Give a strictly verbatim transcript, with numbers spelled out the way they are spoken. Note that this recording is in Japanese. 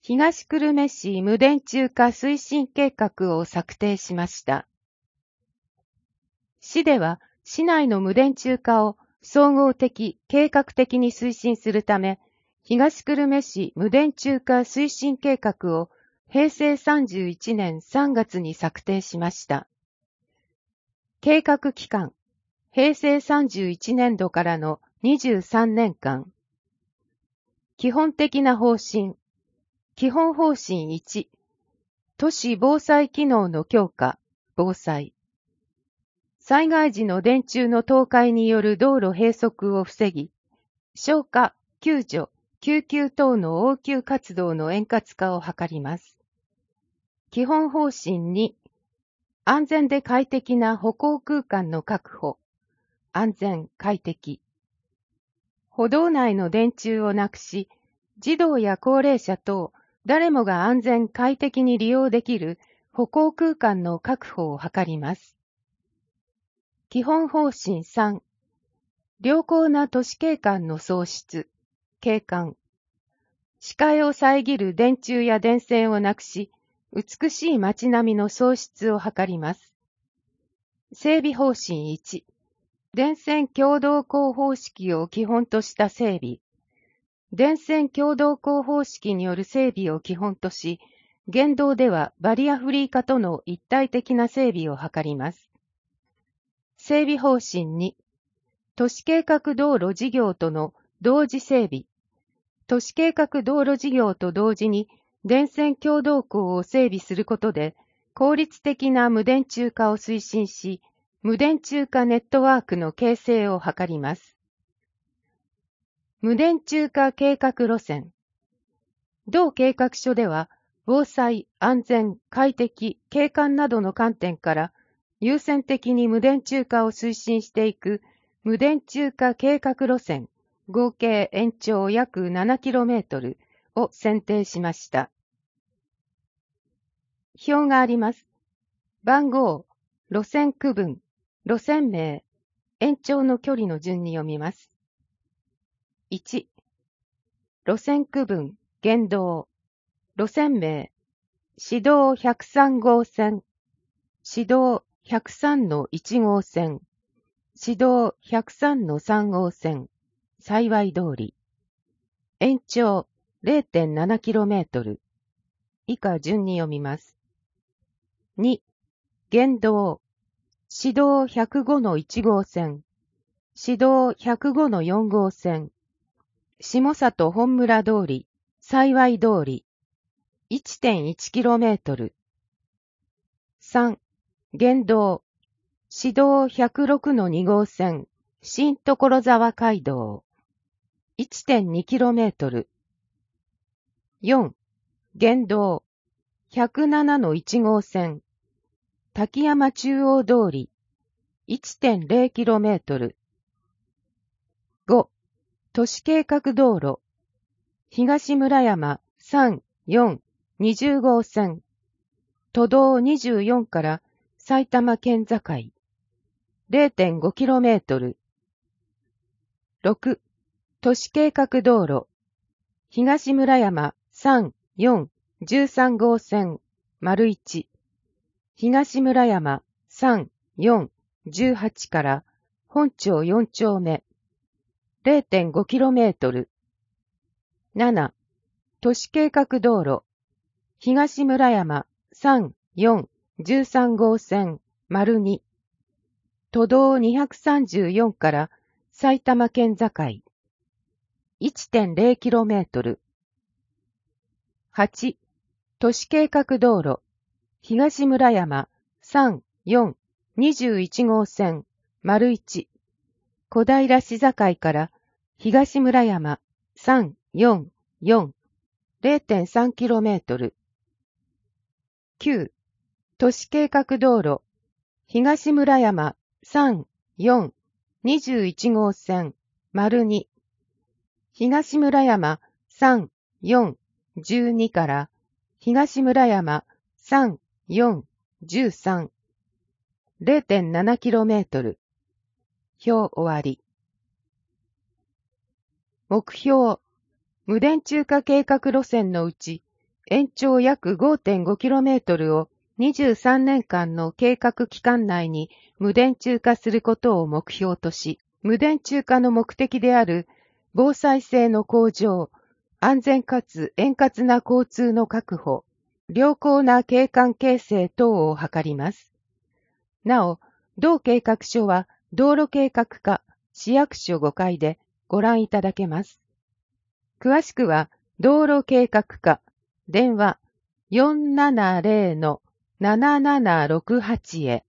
東久留米市無電柱化推進計画を策定しました。市では、市内の無電柱化を総合的、計画的に推進するため、東久留米市無電柱化推進計画を平成さんじゅういちねんさんがつに策定しました。計画期間、平成さんじゅういちねんどからのにじゅうさんねんかん。基本的な方針。基本方針いち、都市防災機能の強化、防災。災害時の電柱の倒壊による道路閉塞を防ぎ、消火、救助、救急等の応急活動の円滑化を図ります。基本方針に、安全で快適な歩行空間の確保、安全、快適。歩道内の電柱をなくし、児童や高齢者等、誰もが安全快適に利用できる歩行空間の確保を図ります。基本方針さん、良好な都市景観の創出、景観。視界を遮る電柱や電線をなくし、美しい街並みの創出を図ります。整備方針いち、電線共同工方式を基本とした整備。電線共同工方式による整備を基本とし、現道ではバリアフリー化との一体的な整備を図ります。整備方針に、都市計画道路事業との同時整備。都市計画道路事業と同時に電線共同工を整備することで、効率的な無電柱化を推進し、無電柱化ネットワークの形成を図ります。無電柱化計画路線。同計画書では、防災、安全、快適、景観などの観点から、優先的に無電柱化を推進していく無電柱化計画路線、合計延長約 ななキロメートル を選定しました。表があります。番号、路線区分、路線名、延長の距離の順に読みます。いち、路線区分、現道、路線名、市道ひゃくさん号線、市道ひゃくさんのいち号線、市道ひゃくさんのさん号線、幸い通り。延長 れいてんななキロメートル。以下順に読みます。に、現道、市道ひゃくごのいち号線、市道ひゃくごのよん号線、下里本村通り、幸い通り、いってんいちキロメートル。さん、現道、市道ひゃくろくのに号線、新所沢街道、いってんにキロメートル。よん、現道、ひゃくななのいち号線、滝山中央通り、いってんれいキロメートル。ご、都市計画道路、東村山さん、よん、にじゅう号線、都道にじゅうよんから埼玉県境、れいてんごキロメートル。ろく、都市計画道路、東村山さん、よん、じゅうさん号線、丸いち、東村山さん、よん、じゅうはちから本町よん丁目、れいてんごキロメートル。なな、都市計画道路、東村山さん、よん、じゅうさん号線、丸に、都道にひゃくさんじゅうよんから埼玉県境、いってんれいキロメートル。はち、都市計画道路、東村山さん、よん、にじゅういち号線、丸いち、小平市境から東村山さん、よん、よん、れいてんさんキロメートル。きゅう、都市計画道路、東村山さん、よん、にじゅういち号線、丸に、東村山さん、よん、じゅうにから東村山さん、よん、じゅうさん、れいてんななキロメートル。表終わり。目標、無電柱化計画路線のうち、 延長約 ごてんごキロメートル をにじゅうさんねんかんの計画期間内に無電柱化することを目標とし、無電柱化の目的である防災性の向上、安全かつ円滑な交通の確保、良好な景観形成等を図ります。なお、同計画書は道路計画課市役所ごかいでご覧いただけます。詳しくは道路計画課電話 よんななゼロのななななろくはち へ。